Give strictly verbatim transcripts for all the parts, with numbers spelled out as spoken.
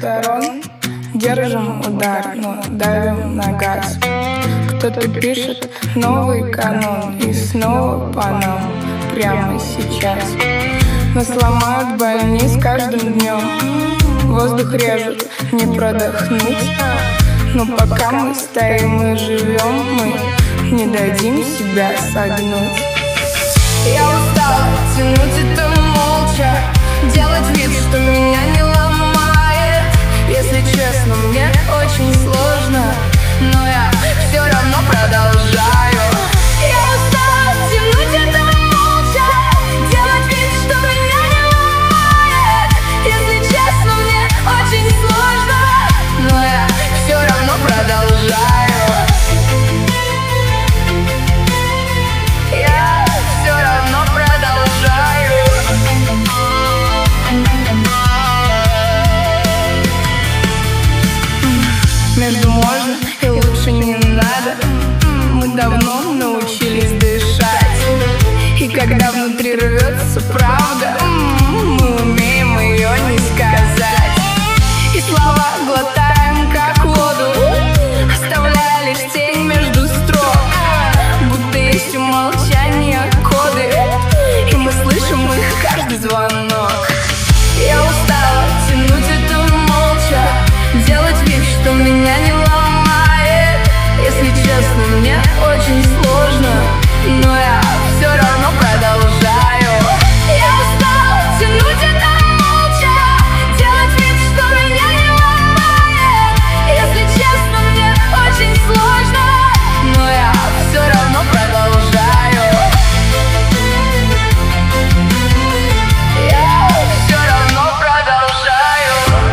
сторон держим удар, но давим на газ. Кто-то пишет новый канон, и снова по нам прямо сейчас. Нас ломают больниц каждым днем, воздух режет, не продохнуть. Но пока мы стоим и живем, мы не дадим себя согнуть. Я устала тянуть это молча, делать вид, что меня не ломает. Если честно, мне очень сложно, но я все равно продолжаю. Я устала тянуть это молча, делать вид, что меня не ломает. Если честно, мне очень сложно, но я все равно продолжаю. Я все равно продолжаю. Между можно и лучше не надо. Мы давно научились дышать, и когда внутри рвется правда, мы умеем ее не сказать. И слова глотаем как воду, оставляя лишь тень между строк. Будто есть у молчания коды, и мы слышим их каждый звонок. Я устала тянуть это молча, делать вид, что меня не ломает. Если честно, мне очень сложно, но я все равно продолжаю. Я устала тянуть это молча, делать вид, что меня не ломает. Если честно, мне очень сложно, но я все равно продолжаю. Я все равно продолжаю.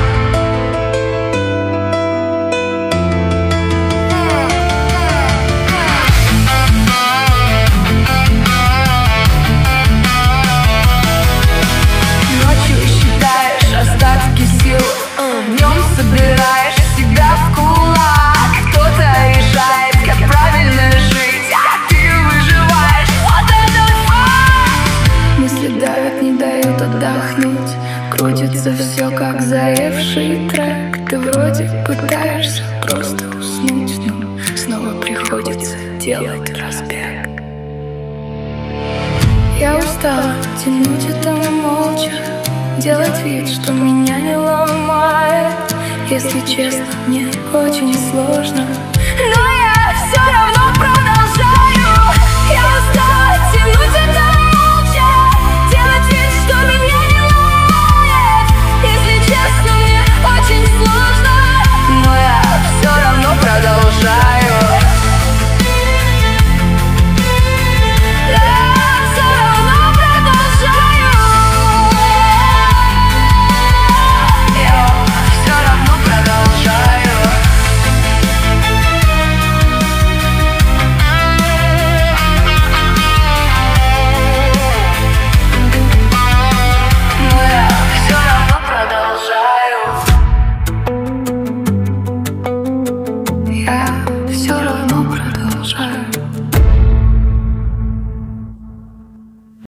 Ночью считаешь остатки сил, днем собираешь себя в кулак. Кто-то решает, как правильно жить, а ты выживаешь. Вот это факт! Мысли давят, не дают отдохнуть, крутится все как заевший трек. Ты вроде пытаешься просто уснуть, но снова приходится делать разбег. Я устала тянуть это молча, делать вид, что меня не ломает. Если честно, мне очень сложно, Но я все равно